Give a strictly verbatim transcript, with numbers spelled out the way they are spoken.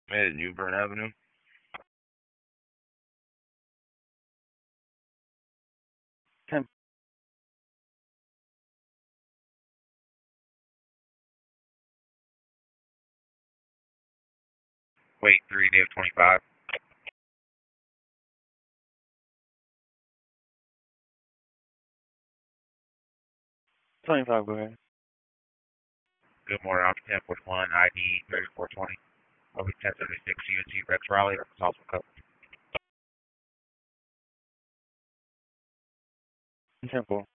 At New Bern Avenue. Ten. Wait, three, Dave twenty-five. Twenty-five. Go ahead. Good morning, I'm ten forty-one, I D thirty-four twenty. Over ten seventy-six, U N C Rex Raleigh, also covered. Ten four.